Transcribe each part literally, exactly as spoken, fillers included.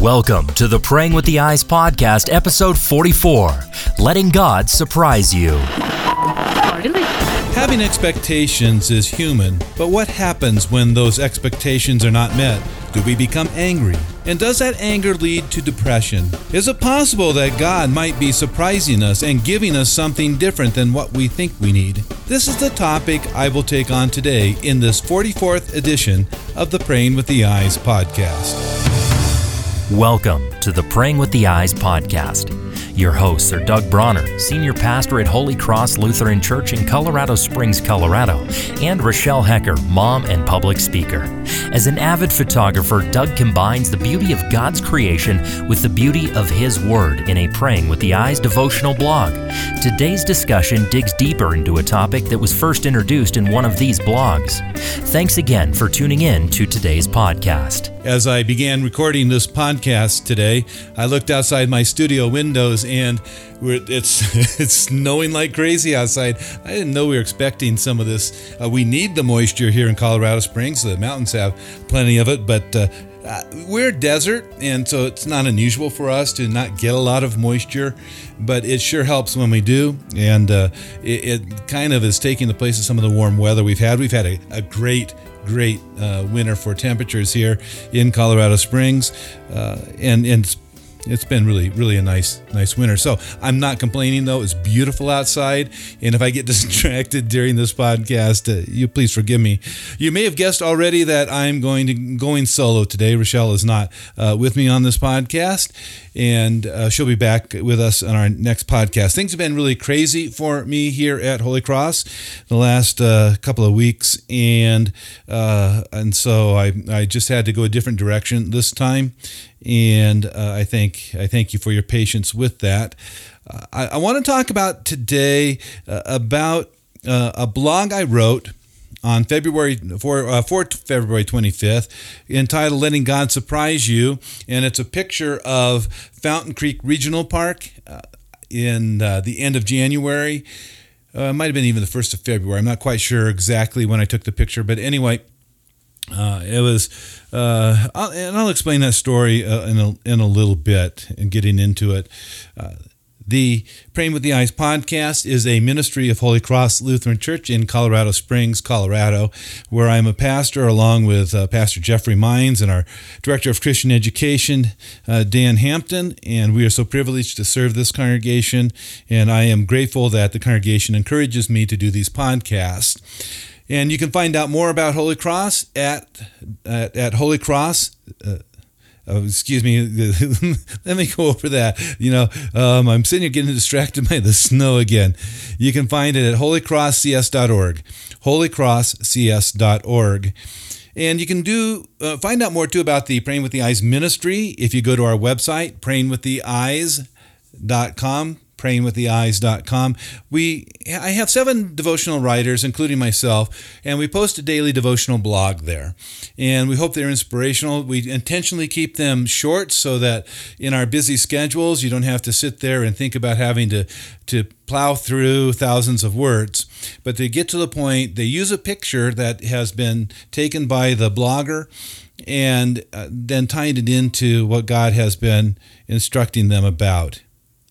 Welcome to the Praying with the Eyes podcast, episode forty-four, Letting God Surprise You. Having expectations is human, but what happens when those expectations are not met? Do we become angry? And does that anger lead to depression? Is it possible that God might be surprising us and giving us something different than what we think we need? This is the topic I will take on today in this forty-fourth edition of the Praying with the Eyes podcast. Welcome to the Praying with the Eyes podcast. Your hosts are Doug Bronner, Senior Pastor at Holy Cross Lutheran Church in Colorado Springs, Colorado, and Rochelle Hecker, Mom and Public Speaker. As an avid photographer, Doug combines the beauty of God's creation with the beauty of His Word in a Praying with the Eyes devotional blog. Today's discussion digs deeper into a topic that was first introduced in one of these blogs. Thanks again for tuning in to today's podcast. As I began recording this podcast today, I looked outside my studio windows and we're, it's it's snowing like crazy outside. I didn't know we were expecting some of this. Uh, we need the moisture here in Colorado Springs. The mountains have plenty of it, but uh, uh, we're desert, and so it's not unusual for us to not get a lot of moisture, but it sure helps when we do, and uh, it, it kind of is taking the place of some of the warm weather we've had. We've had a, a great Great uh, winter for temperatures here in Colorado Springs, uh, and and it's been really, really a nice, nice winter. So I'm not complaining, though. It's beautiful outside, and if I get distracted during this podcast, uh, you please forgive me. You may have guessed already that I'm going to going solo today. Rochelle is not uh, with me on this podcast, and uh, she'll be back with us on our next podcast. Things have been really crazy for me here at Holy Cross the last uh, couple of weeks, and uh, and so I I just had to go a different direction this time. And uh, I thank I thank you for your patience with that. Uh, I, I want to talk about today uh, about uh, a blog I wrote on February for uh, for February twenty-fifth, entitled "Letting God Surprise You," and it's a picture of Fountain Creek Regional Park uh, in uh, the end of January. Uh, it might have been even the first of February. I'm not quite sure exactly when I took the picture, but anyway. Uh, it was, uh, I'll, and I'll explain that story uh, in a in a little bit and getting into it. Uh, the Praying with the Eyes podcast is a ministry of Holy Cross Lutheran Church in Colorado Springs, Colorado, where I'm a pastor along with uh, Pastor Jeffrey Mines and our Director of Christian Education, uh, Dan Hampton, and we are so privileged to serve this congregation, and I am grateful that the congregation encourages me to do these podcasts. And you can find out more about Holy Cross at at, at Holy Cross. Uh, oh, excuse me. Let me go over that. You know, um, I'm sitting here getting distracted by the snow again. You can find it at holy cross c s dot org. holy cross c s dot org. And you can do uh, find out more too about the Praying with the Eyes ministry if you go to our website, praying with the eyes dot com. praying with the eyes dot com. We, I have seven devotional writers, including myself, and we post a daily devotional blog there. And we hope they're inspirational. We intentionally keep them short so that in our busy schedules, you don't have to sit there and think about having to, to plow through thousands of words. But they get to the point, they use a picture that has been taken by the blogger and uh, then tying it into what God has been instructing them about.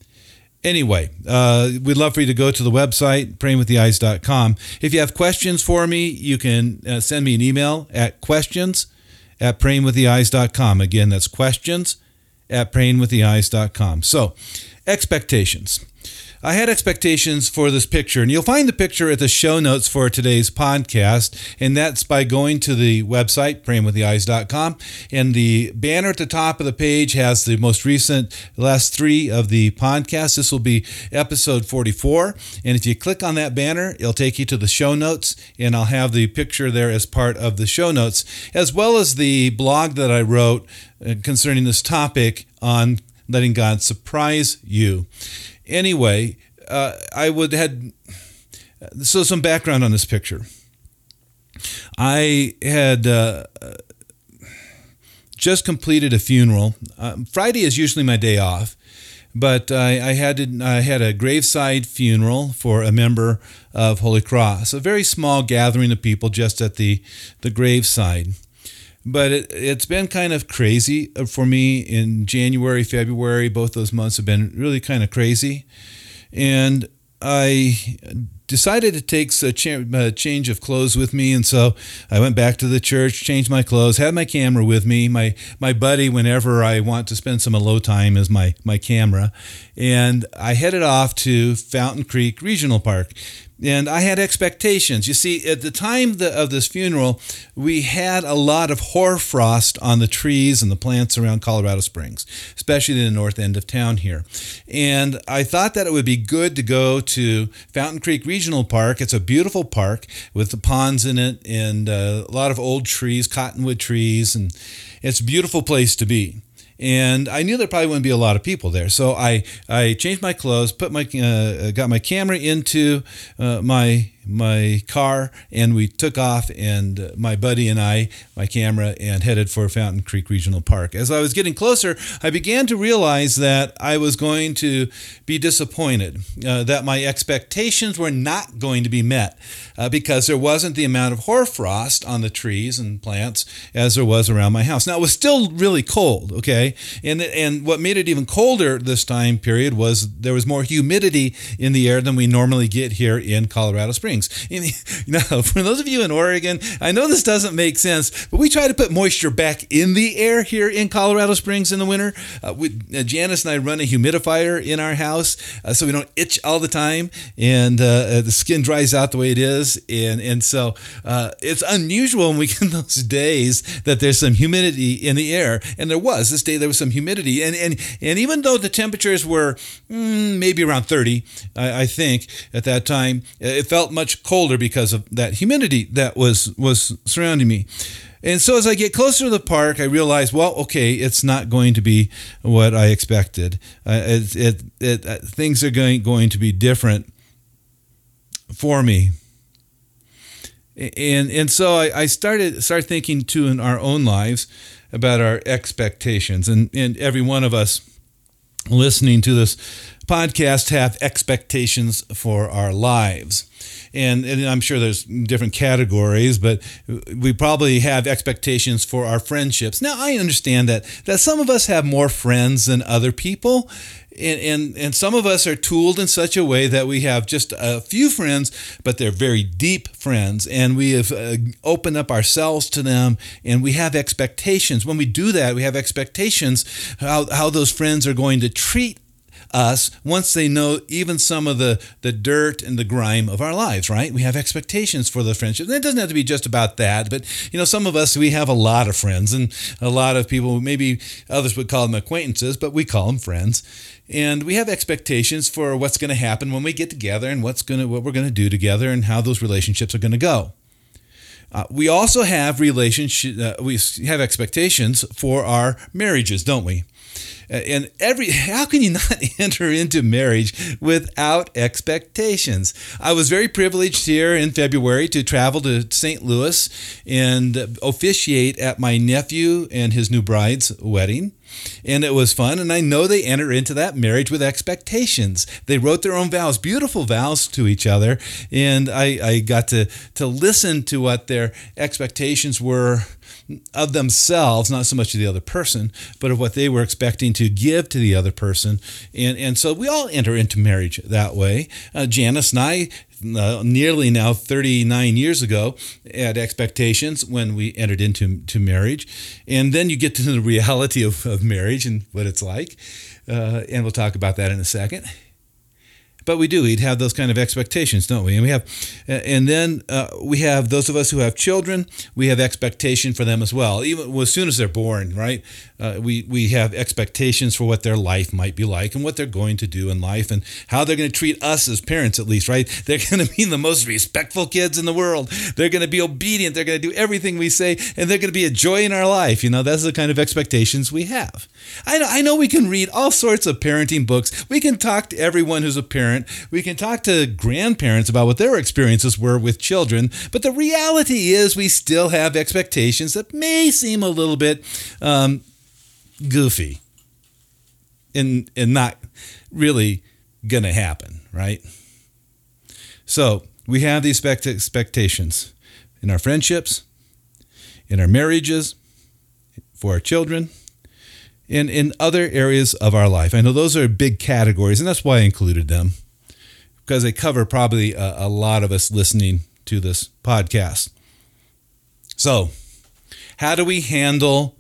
Anyway, uh, we'd love for you to go to the website, praying with the eyes dot com. If you have questions for me, you can uh, send me an email at questions at praying with the eyes dot com. Again, that's questions at praying with the eyes dot com. So, expectations. I had expectations for this picture, and you'll find the picture at the show notes for today's podcast, and that's by going to the website, praying with the eyes dot com, and the banner at the top of the page has the most recent, last three of the podcasts. This will be episode forty-four, and if you click on that banner, it'll take you to the show notes, and I'll have the picture there as part of the show notes, as well as the blog that I wrote concerning this topic on letting God surprise you. Anyway, uh, I would had so some background on this picture. I had uh, just completed a funeral. Uh, Friday is usually my day off, but I, I had to, I had a graveside funeral for a member of Holy Cross, a very small gathering of people just at the the graveside. But it, it's been kind of crazy for me in January, February. Both those months have been really kind of crazy. And I decided to take a, cha- a change of clothes with me. And so I went back to the church, changed my clothes, had my camera with me. My my buddy, whenever I want to spend some alone time, is my, my camera. And I headed off to Fountain Creek Regional Park. And I had expectations. You see, at the time of this funeral, we had a lot of hoarfrost on the trees and the plants around Colorado Springs, especially in the north end of town here. And I thought that it would be good to go to Fountain Creek Regional Park. It's a beautiful park with the ponds in it and uh, a lot of old trees, cottonwood trees, and it's a beautiful place to be. And I knew there probably wouldn't be a lot of people there, so I, I changed my clothes, put my uh, got my camera into uh, my my car, and we took off. And uh, my buddy and I, my camera, and headed for Fountain Creek Regional Park. As I was getting closer, I began to realize that I was going to be disappointed, uh, that my expectations were not going to be met uh, because there wasn't the amount of hoarfrost on the trees and plants as there was around my house. Now, it was still really cold, okay? And and what made it even colder this time period was there was more humidity in the air than we normally get here in Colorado Springs. And, you know, for those of you in Oregon, I know this doesn't make sense, but we try to put moisture back in the air here in Colorado Springs in the winter. Uh, we, uh, Janice and I run a humidifier in our house uh, so we don't itch all the time, and uh, the skin dries out the way it is. And and so uh, it's unusual when we get those days that there's some humidity in the air, and there was. This day there was some humidity, and and, and even though the temperatures were mm, maybe around thirty, I, I think at that time, it felt much colder because of that humidity that was was surrounding me. And so as I get closer to the park, I realize, well, okay, it's not going to be what I expected. Uh, it, it, it, uh, things are going going to be different for me. And and so I, I started started thinking too in our own lives about our expectations, and and every one of us listening to this podcast have expectations for our lives. And, and I'm sure there's different categories, but we probably have expectations for our friendships. Now, I understand that that some of us have more friends than other people, and, and, and some of us are tooled in such a way that we have just a few friends, but they're very deep friends, and we have uh, opened up ourselves to them, and we have expectations. When we do that, we have expectations how, how those friends are going to treat us once they know even some of the, the dirt and the grime of our lives, right? We have expectations for the friendships. And it doesn't have to be just about that, but, you know, some of us, we have a lot of friends, and a lot of people, maybe others would call them acquaintances, but we call them friends. And we have expectations for what's going to happen when we get together, and what's going to, what we're going to do together, and how those relationships are going to go. Uh, we also have relationship. Uh, we have expectations for our marriages, don't we? And every how can you not enter into marriage without expectations? I was very privileged here in February to travel to Saint Louis and officiate at my nephew and his new bride's wedding. And it was fun, and I know they enter into that marriage with expectations. They wrote their own vows, beautiful vows to each other, and I, I got to, to listen to what their expectations were of themselves, not so much of the other person, but of what they were expecting to give to the other person. And, and so we all enter into marriage that way. Uh, Janice and I, Uh, nearly now thirty-nine years ago, had expectations when we entered into to marriage. And then you get to the reality of, of marriage and what it's like. Uh, and we'll talk about that in a second. But we do, we'd have those kind of expectations, don't we? And we have, and then uh, we have those of us who have children. We have expectation for them as well. Even well, as soon as they're born, right? Uh, we we have expectations for what their life might be like, and what they're going to do in life, and how they're going to treat us as parents, at least, right? They're going to be the most respectful kids in the world. They're going to be obedient. They're going to do everything we say, and they're going to be a joy in our life. You know, that's the kind of expectations we have. I know, I know we can read all sorts of parenting books. We can talk to everyone who's a parent. We can talk to grandparents about what their experiences were with children, but the reality is we still have expectations that may seem a little bit um, goofy and, and not really going to happen, right? So we have these expectations in our friendships, in our marriages, for our children, and in other areas of our life. I know those are big categories, and that's why I included them, because they cover probably a, a lot of us listening to this podcast. So, how do we handle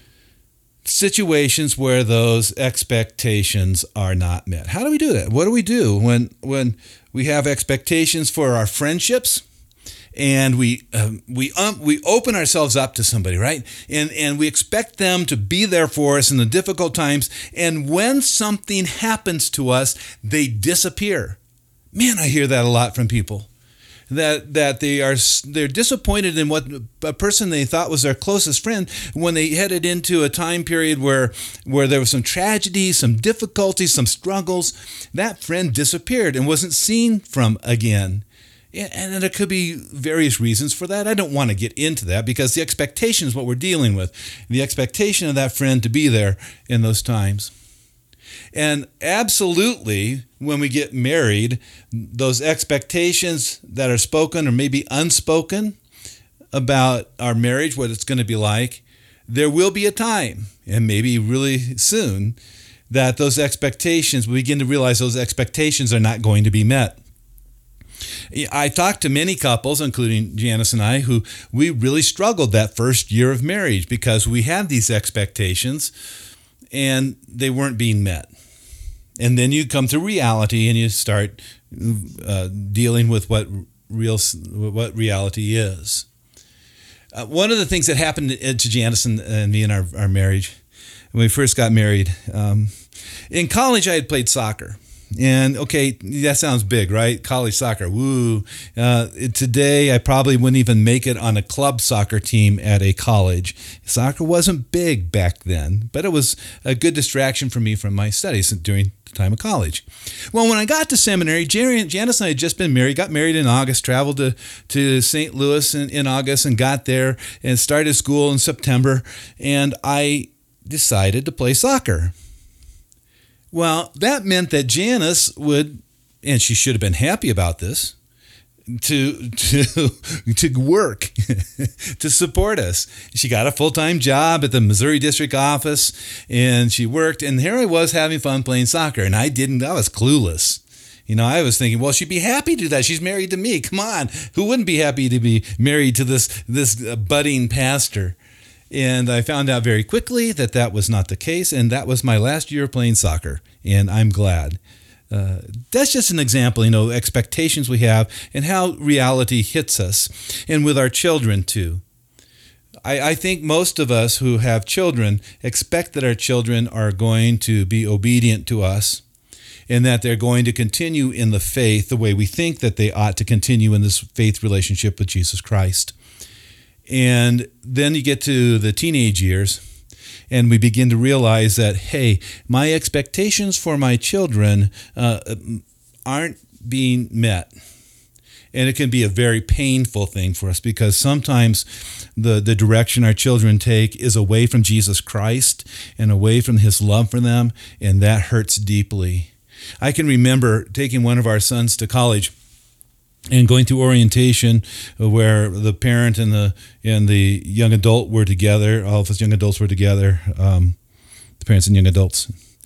situations where those expectations are not met? How do we do that? What do we do when when we have expectations for our friendships, and we um, we um, we open ourselves up to somebody, right? And and we expect them to be there for us in the difficult times, and when something happens to us, they disappear. Man, I hear that a lot from people. That that they are they're disappointed in what a person they thought was their closest friend when they headed into a time period where where there was some tragedy, some difficulties, some struggles. That friend disappeared and wasn't seen from again. And there could be various reasons for that. I don't want to get into that because the expectation is what we're dealing with. The expectation of that friend to be there in those times. And absolutely, when we get married, those expectations that are spoken or maybe unspoken about our marriage, what it's going to be like, there will be a time, and maybe really soon, that those expectations, we begin to realize those expectations are not going to be met. I talked to many couples, including Janice and I, who we really struggled that first year of marriage because we had these expectations and they weren't being met. And then you come to reality and you start uh, dealing with what real what reality is. Uh, one of the things that happened to Janice and, and me in our, our marriage, when we first got married, um, in college I had played soccer. And okay, that sounds big, right? College soccer, woo. Uh, today, I probably wouldn't even make it on a club soccer team at a college. Soccer wasn't big back then, but it was a good distraction for me from my studies during the time of college. Well, when I got to seminary, Janice and I had just been married, got married in August, traveled to, to Saint Louis in, in August and got there and started school in September. And I decided to play soccer. Well, that meant that Janice would, and she should have been happy about this, to to to work to support us. She got a full-time job at the Missouri District Office, and she worked. And here I was having fun playing soccer, and I didn't. I was clueless. You know, I was thinking, well, she'd be happy to do that. She's married to me. Come on, who wouldn't be happy to be married to this this budding pastor? And I found out very quickly that that was not the case, and that was my last year playing soccer, and I'm glad. Uh, that's just an example, you know, expectations we have and how reality hits us, and with our children too. I, I think most of us who have children expect that our children are going to be obedient to us, and that they're going to continue in the faith the way we think that they ought to continue in this faith relationship with Jesus Christ. And then you get to the teenage years, and we begin to realize that, hey, my expectations for my children uh, aren't being met. And it can be a very painful thing for us because sometimes the, the direction our children take is away from Jesus Christ and away from his love for them, and that hurts deeply. I can remember taking one of our sons to college and going through orientation where the parent and the and the young adult were together. All of us young adults were together, um, the parents and young adults.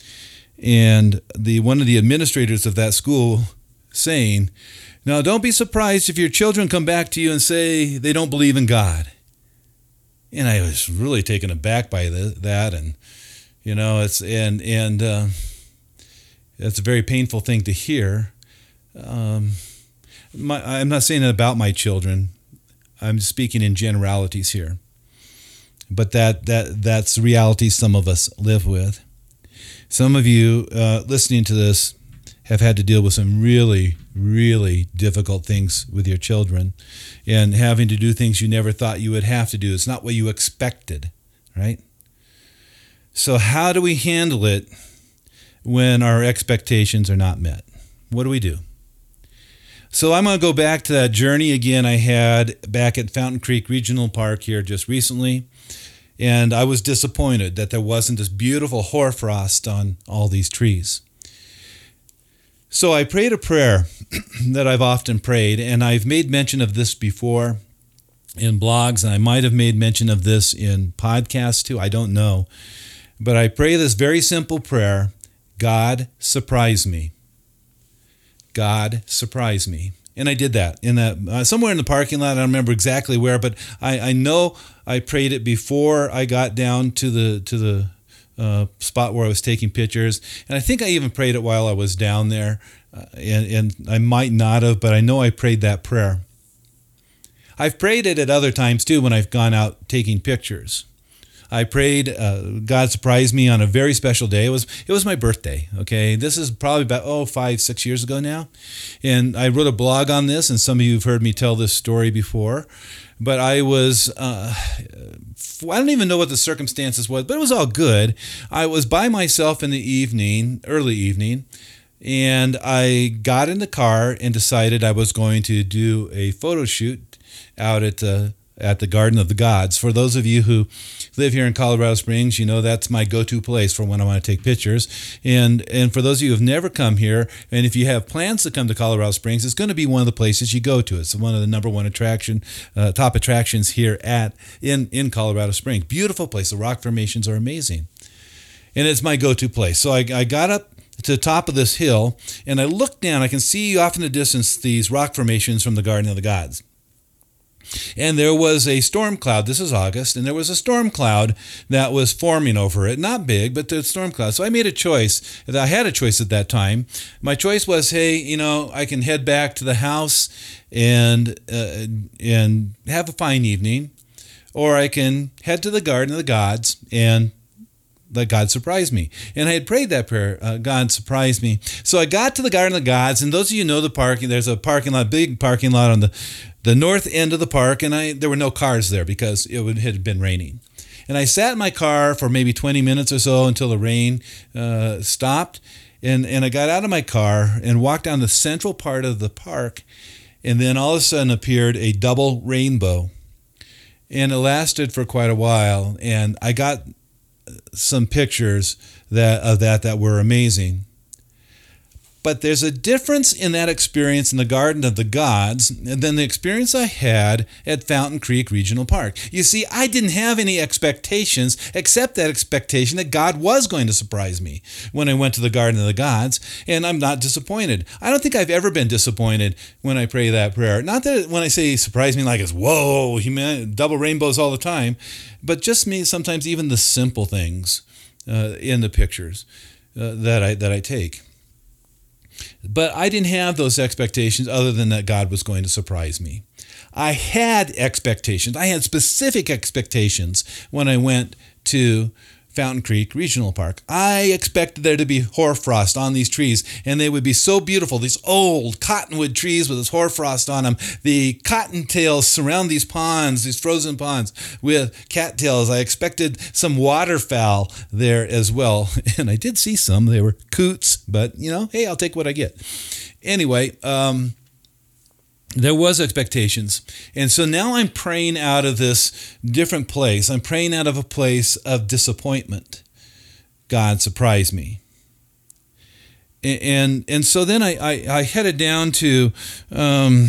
And the one of the administrators of that school saying, now don't be surprised if your children come back to you and say they don't believe in God. And I was really taken aback by the, that. And, you know, it's and, and uh, it's a very painful thing to hear. Um My, I'm not saying it about my children. I'm speaking in generalities here. But that that that's the reality some of us live with. Some of you uh, listening to this have had to deal with some really, really difficult things with your children and having to do things you never thought you would have to do. It's not what you expected, right? So how do we handle it when our expectations are not met? What do we do? So I'm going to go back to that journey again I had back at Fountain Creek Regional Park here just recently. And I was disappointed that there wasn't this beautiful hoarfrost on all these trees. So I prayed a prayer that I've often prayed, and I've made mention of this before. in blogs, and I might have made mention of this in podcasts too. I don't know. But I pray this very simple prayer: God, surprise me. God, surprise me. And I did that in that uh, somewhere in the parking lot. I don't remember exactly where, but I, I know I prayed it before I got down to the to the uh, spot where I was taking pictures, and I think I even prayed it while I was down there, uh, and, and I might not have, but I know I prayed that prayer. I've prayed it at other times too when I've gone out taking pictures. I prayed, uh, God surprised me on a very special day. It was it was my birthday, okay? This is probably about, oh, five, six years ago now. And I wrote a blog on this, and some of you have heard me tell this story before. But I was, uh, I don't even know what the circumstances was, but it was all good. I was by myself in the evening, early evening, and I got in the car and decided I was going to do a photo shoot out at the at the Garden of the Gods. For those of you who live here in Colorado Springs, you know that's my go-to place for when I want to take pictures. And and for those of you who have never come here, and if you have plans to come to Colorado Springs, it's going to be one of the places you go to. It's one of the number one attraction, uh, top attractions here at in, in Colorado Springs. Beautiful place. The rock formations are amazing. And it's my go-to place. So I, I got up to the top of this hill, and I looked down. I can see off in the distance these rock formations from the Garden of the Gods. And there was a storm cloud. This is August, and there was a storm cloud that was forming over it. Not big, but the storm cloud. So I made a choice. I had a choice at that time. My choice was, hey, you know, I can head back to the house and uh, and have a fine evening, or I can head to the Garden of the Gods and let God surprise me. And I had prayed that prayer, uh, God surprise me. So I got to the Garden of the Gods, and those of you who know the parking, there's a parking lot, big parking lot on the, the north end of the park, and I there were no cars there because it would, had been raining. And I sat in my car for maybe twenty minutes or so until the rain uh, stopped, and, and I got out of my car and walked down the central part of the park, and then all of a sudden appeared a double rainbow. And it lasted for quite a while, and I got some pictures that of that that were amazing. But there's a difference in that experience in the Garden of the Gods than the experience I had at Fountain Creek Regional Park. You see, I didn't have any expectations except that expectation that God was going to surprise me when I went to the Garden of the Gods, and I'm not disappointed. I don't think I've ever been disappointed when I pray that prayer. Not that when I say surprise me like it's, whoa, human, double rainbows all the time, but just me sometimes even the simple things uh, in the pictures uh, that I that I take. But I didn't have those expectations other than that God was going to surprise me. I had expectations. I had specific expectations when I went to Fountain Creek Regional Park. I expected there to be hoarfrost on these trees, and they would be so beautiful. These old cottonwood trees with this hoarfrost on them. The cottontails surround these ponds, these frozen ponds with cattails. I expected some waterfowl there as well, and I did see some. They were coots, but, you know, hey, I'll take what I get. Anyway, um... there was expectations. And so now I'm praying out of this different place. I'm praying out of a place of disappointment. God, surprise me. And and, and so then I, I, I headed down to um,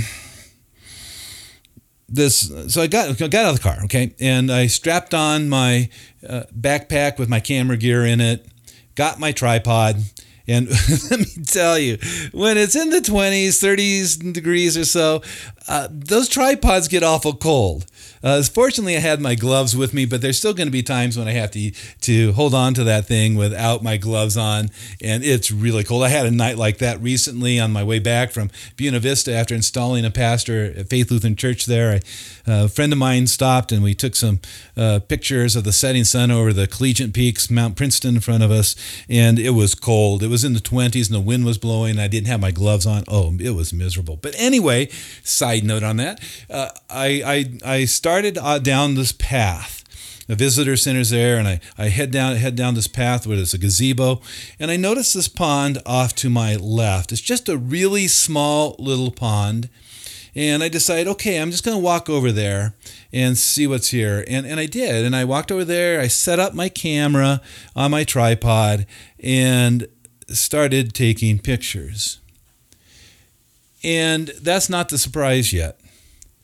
this. So I got, I got out of the car, okay? And I strapped on my uh, backpack with my camera gear in it, got my tripod. And let me tell you, when it's in the twenties, thirties degrees or so, uh, those tripods get awful cold. Uh, fortunately, I had my gloves with me, but there's still going to be times when I have to to hold on to that thing without my gloves on, and it's really cold. I had a night like that recently on my way back from Buena Vista after installing a pastor at Faith Lutheran Church there. I, uh, a friend of mine stopped, and we took some uh, pictures of the setting sun over the Collegiate Peaks, Mount Princeton in front of us, and it was cold. It was in the twenties, and the wind was blowing. I didn't have my gloves on. Oh, it was miserable. But anyway, side note on that, uh, I, I, I started started down this path. The visitor center's there, and I, I head down head down this path where there's a gazebo, and I notice this pond off to my left. It's just a really small little pond, and I decide, okay, I'm just going to walk over there and see what's here. And, and I did, and I walked over there. I set up my camera on my tripod and started taking pictures. And that's not the surprise yet.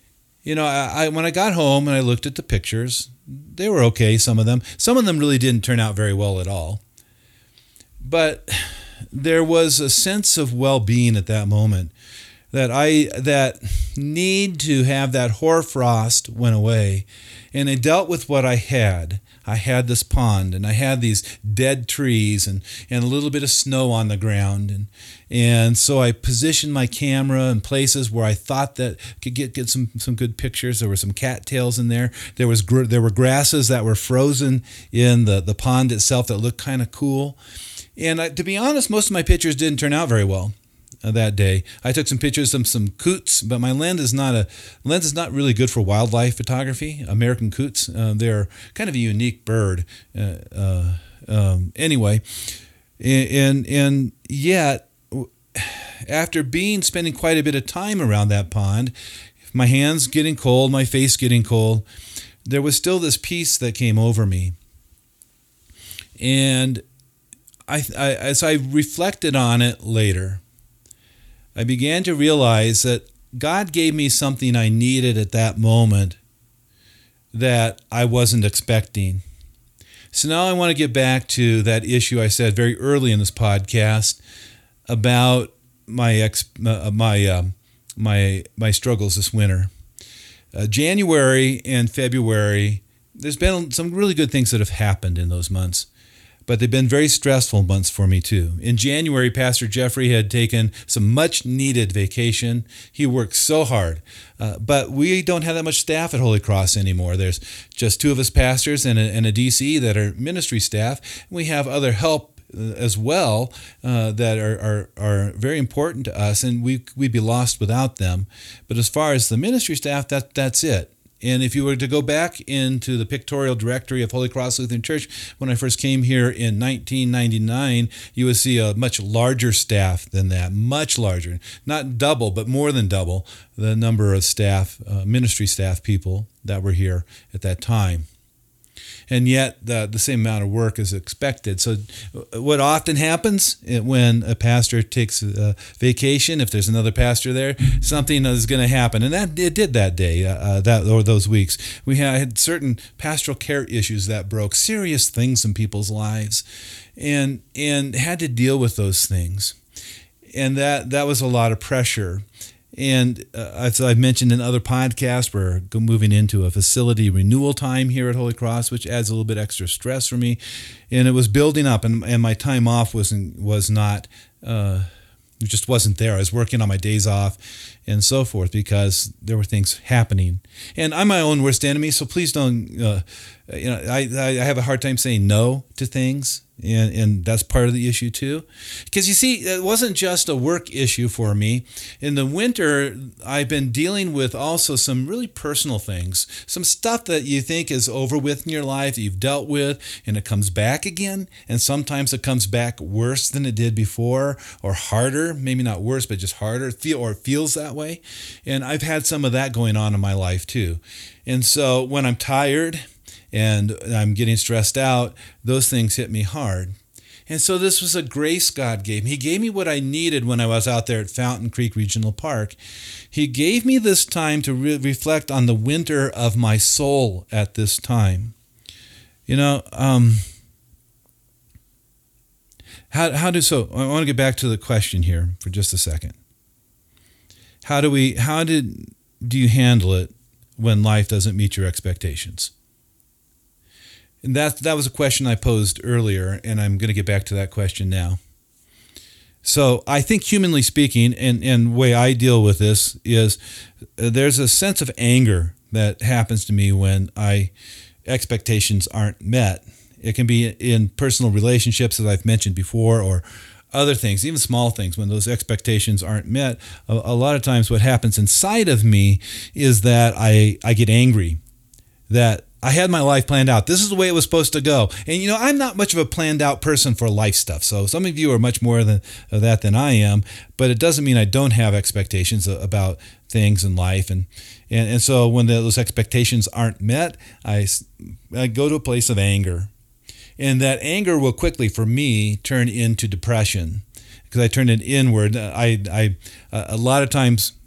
you know, I, I when I got home and I looked at the pictures, they were okay, some of them. Some of them really didn't turn out very well at all. But there was a sense of well-being at that moment that I that need to have that hoarfrost went away, and I dealt with what I had. I had this pond, and I had these dead trees and, and a little bit of snow on the ground. And and so I positioned my camera in places where I thought that could get, get some, some good pictures. There were some cattails in there. There was gr- there were grasses that were frozen in the, the pond itself that looked kind of cool. And I, to be honest, most of my pictures didn't turn out very well uh, that day. I took some pictures of some coots, but my lens is not a lens is not really good for wildlife photography. American coots, uh, they're kind of a unique bird. Uh, uh, um, anyway, and and yet, after being spending quite a bit of time around that pond, my hands getting cold, my face getting cold, there was still this peace that came over me. And I, I as I reflected on it later, I began to realize that God gave me something I needed at that moment that I wasn't expecting. So now I want to get back to that issue I said very early in this podcast about my ex, uh, my uh, my my struggles this winter. Uh, January and February, there's been some really good things that have happened in those months, but they've been very stressful months for me too. In January, Pastor Jeffrey had taken some much needed vacation. He worked so hard, uh, but we don't have that much staff at Holy Cross anymore. There's just two of us pastors and a, and a D C that are ministry staff. We have other help as well uh, that are, are are very important to us, and we we'd be lost without them. But as far as the ministry staff, that that's it. And if you were to go back into the pictorial directory of Holy Cross Lutheran Church, when I first came here in nineteen ninety-nine, you would see a much larger staff than that, much larger, not double, but more than double the number of staff, uh, ministry staff people that were here at that time. And yet the, the same amount of work is expected. So what often happens when a pastor takes a vacation, if there's another pastor there, something is going to happen. And that it did that day, uh, that or those weeks. We had certain pastoral care issues that broke, serious things in people's lives, and and had to deal with those things. And that, that was a lot of pressure. And uh, as I've mentioned in other podcasts, we're moving into a facility renewal time here at Holy Cross, which adds a little bit extra stress for me. And it was building up, and, and my time off wasn't was not uh, it just wasn't there. I was working on my days off and so forth because there were things happening. And I'm my own worst enemy, so please don't. Uh, you know, I I have a hard time saying no to things. And, and that's part of the issue too. Because you see, it wasn't just a work issue for me. In the winter, I've been dealing with also some really personal things, some stuff that you think is over with in your life that you've dealt with, and it comes back again. And sometimes it comes back worse than it did before, or harder, maybe not worse, but just harder, feel or it feels that way. And I've had some of that going on in my life too. And so when I'm tired and I'm getting stressed out, those things hit me hard. And so this was a grace God gave me. He gave me what I needed when I was out there at Fountain Creek Regional Park. He gave me this time to re- reflect on the winter of my soul at this time. You know, um, how how do so? I want to get back to the question here for just a second. How do we? How did do you handle it when life doesn't meet your expectations? And that that was a question I posed earlier, and I'm going to get back to that question now. So I think humanly speaking, and, and the way I deal with this is uh, there's a sense of anger that happens to me when I expectations aren't met. It can be in personal relationships, as I've mentioned before, or other things, even small things, when those expectations aren't met. A, a lot of times what happens inside of me is that I, I get angry, that I had my life planned out. This is the way it was supposed to go. And, you know, I'm not much of a planned out person for life stuff. So some of you are much more than, of that than I am. But it doesn't mean I don't have expectations about things in life. And and, and so when the, those expectations aren't met, I, I go to a place of anger. And that anger will quickly, for me, turn into depression because I turn it inward. I, I, a lot of times,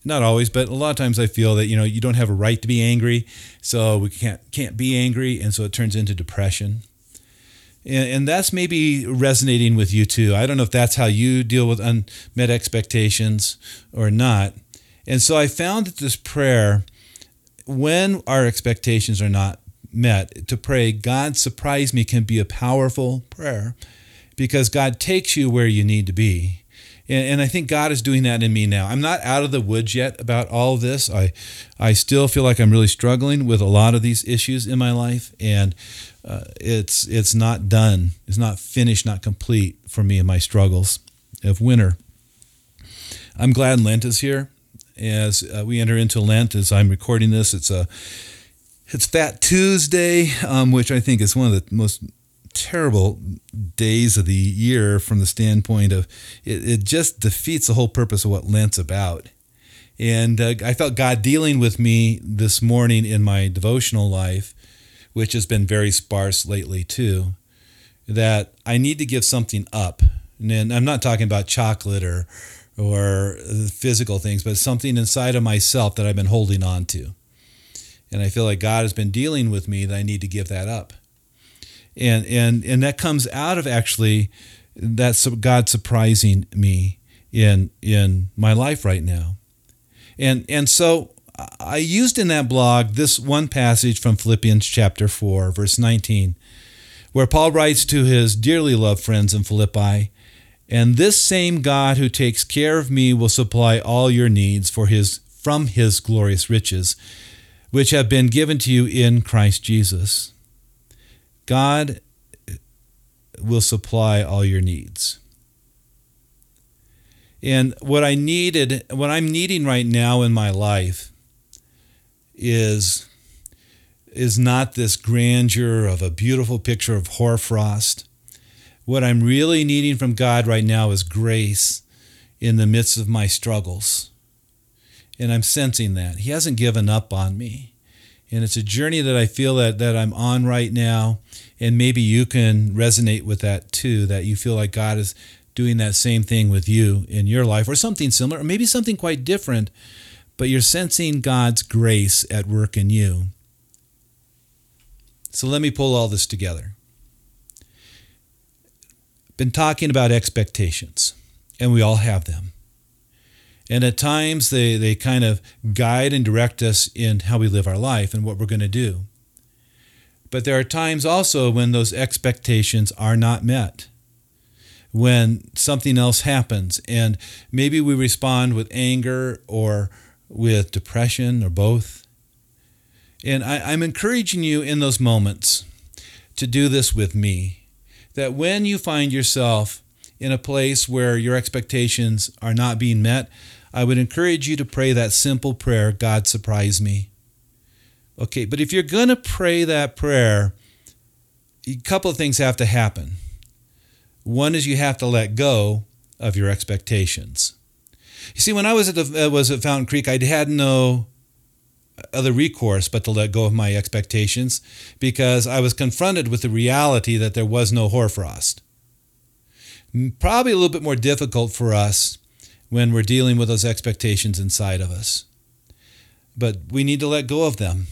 Not always, but a lot of times I feel that, you know, you don't have a right to be angry, so we can't can't be angry, and so it turns into depression. And, and that's maybe resonating with you too. I don't know if that's how you deal with unmet expectations or not. And so I found that this prayer, when our expectations are not met, to pray, God surprise me, can be a powerful prayer because God takes you where you need to be. And, and I think God is doing that in me now. I'm not out of the woods yet about all of this. I, I still feel like I'm really struggling with a lot of these issues in my life, and uh, it's it's not done. It's not finished, not complete for me in my struggles of winter. I'm glad Lent is here. As uh, we enter into Lent, as I'm recording this, it's a it's Fat Tuesday, um, which I think is one of the most terrible days of the year from the standpoint of it, it just defeats the whole purpose of what Lent's about. And uh, I felt God dealing with me this morning in my devotional life, which has been very sparse lately too, that I need to give something up. And I'm not talking about chocolate or or physical things, but something inside of myself that I've been holding on to. And I feel like God has been dealing with me that I need to give that up. And and and that comes out of actually that's God surprising me in in my life right now. And and so I used in that blog this one passage from Philippians chapter four, verse nineteen, where Paul writes to his dearly loved friends in Philippi, "And this same God who takes care of me will supply all your needs for his from his glorious riches, which have been given to you in Christ Jesus." God will supply all your needs. And what I needed, what I'm needing right now in my life is, is not this grandeur of a beautiful picture of hoarfrost. What I'm really needing from God right now is grace in the midst of my struggles. And I'm sensing that. He hasn't given up on me. And it's a journey that I feel that, that I'm on right now. And maybe you can resonate with that too, that you feel like God is doing that same thing with you in your life, or something similar, or maybe something quite different, but you're sensing God's grace at work in you. So let me pull all this together. Been talking about expectations, and we all have them. And at times they, they kind of guide and direct us in how we live our life and what we're going to do. But there are times also when those expectations are not met, when something else happens, and maybe we respond with anger or with depression or both. And I, I'm encouraging you in those moments to do this with me, that when you find yourself in a place where your expectations are not being met, I would encourage you to pray that simple prayer, God surprise me. Okay, but if you're going to pray that prayer, a couple of things have to happen. One is you have to let go of your expectations. You see, when I was at the, uh, was at Fountain Creek, I had no other recourse but to let go of my expectations because I was confronted with the reality that there was no hoarfrost. Probably a little bit more difficult for us when we're dealing with those expectations inside of us. But we need to let go of them.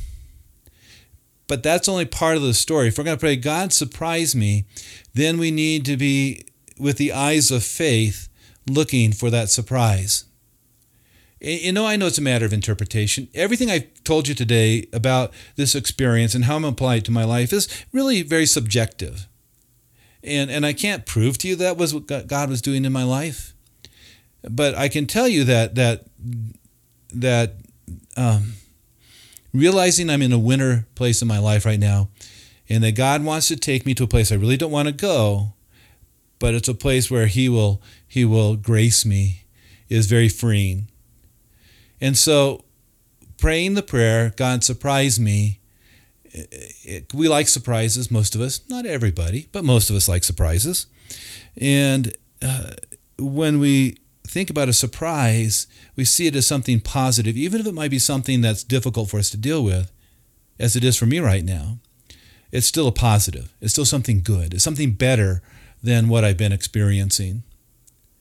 But that's only part of the story. If we're going to pray, God surprise me, then we need to be with the eyes of faith looking for that surprise. You know, I know it's a matter of interpretation. Everything I've told you today about this experience and how I'm applying it to my life is really very subjective. And, and I can't prove to you that was what God was doing in my life. But I can tell you that that that um, realizing I'm in a winter place in my life right now, and that God wants to take me to a place I really don't want to go, but it's a place where He will He will grace me, is very freeing. And so, praying the prayer, God surprise me. It, it, we like surprises, most of us. Not everybody, but most of us like surprises. And uh, when we think about a surprise, we see it as something positive, even if it might be something that's difficult for us to deal with, as it is for me right now. It's still a positive. It's still something good. It's something better than what I've been experiencing.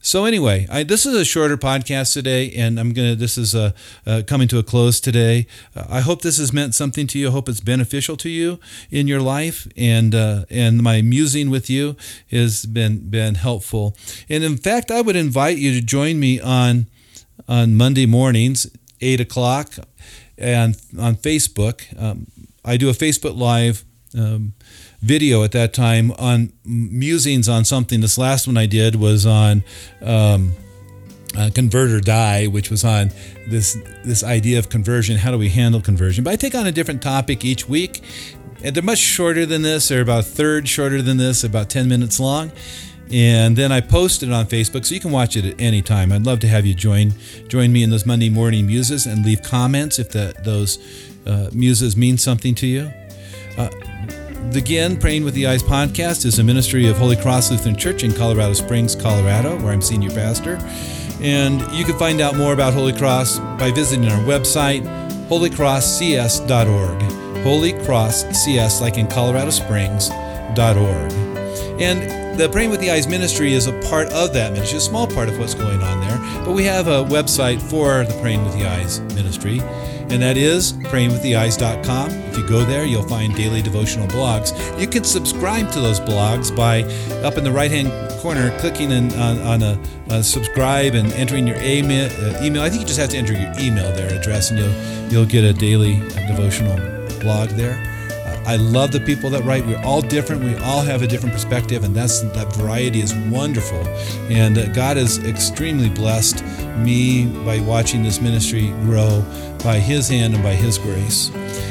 So anyway, I, this is a shorter podcast today, and I'm gonna. This is uh, uh, coming to a close today. Uh, I hope this has meant something to you. I hope it's beneficial to you in your life, and uh, and my musing with you has been been helpful. And in fact, I would invite you to join me on on Monday mornings, eight o'clock, and on Facebook. Um, I do a Facebook Live Um, video at that time on musings on something. This last one I did was on um, uh, Convert or Die, which was on this this idea of conversion. How do we handle conversion? But I take on a different topic each week, and they're much shorter than this. They're about a third shorter than this, about ten minutes long. And then I post it on Facebook, so you can watch it at any time. I'd love to have you join join me in those Monday morning muses and leave comments if the, those uh, muses mean something to you. Uh, Again, Praying with the Eyes podcast is a ministry of Holy Cross Lutheran Church in Colorado Springs, Colorado, where I'm senior pastor. And you can find out more about Holy Cross by visiting our website, holy cross c s dot org. holy cross c s, like in Colorado Springs, dot org. And the Praying with the Eyes ministry is a part of that ministry, a small part of what's going on there. But we have a website for the Praying with the Eyes ministry, and that is praying with the eyes dot com. If you go there, you'll find daily devotional blogs. You can subscribe to those blogs by up in the right-hand corner, clicking in, on, on a, a subscribe and entering your email, uh, email. I think you just have to enter your email there address, and you'll you'll get a daily devotional blog there. I love the people that write. We're all different. We all have a different perspective, and that's that variety is wonderful. And uh, God has extremely blessed me by watching this ministry grow by His hand and by His grace.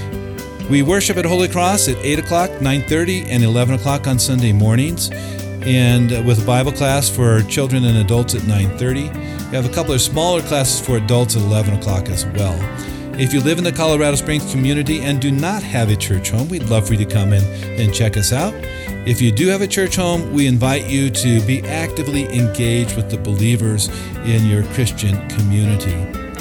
We worship at Holy Cross at eight o'clock, nine thirty, and eleven o'clock on Sunday mornings, and uh, with a Bible class for children and adults at nine thirty. We have a couple of smaller classes for adults at eleven o'clock as well. If you live in the Colorado Springs community and do not have a church home, we'd love for you to come in and check us out. If you do have a church home, we invite you to be actively engaged with the believers in your Christian community.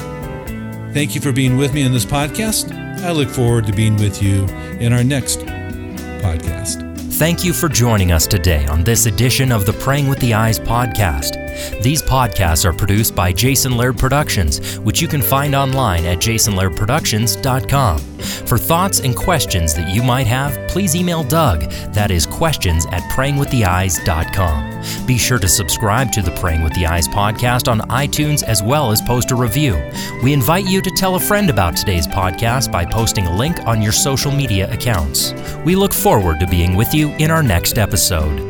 Thank you for being with me in this podcast. I look forward to being with you in our next podcast. Thank you for joining us today on this edition of the Praying with the Eyes podcast. These podcasts are produced by Jason Laird Productions, which you can find online at jason laird productions dot com. For thoughts and questions that you might have, please email Doug. That is questions at praying with the eyes dot com. Be sure to subscribe to the Praying with the Eyes podcast on iTunes as well as post a review. We invite you to tell a friend about today's podcast by posting a link on your social media accounts. We look forward to being with you in our next episode.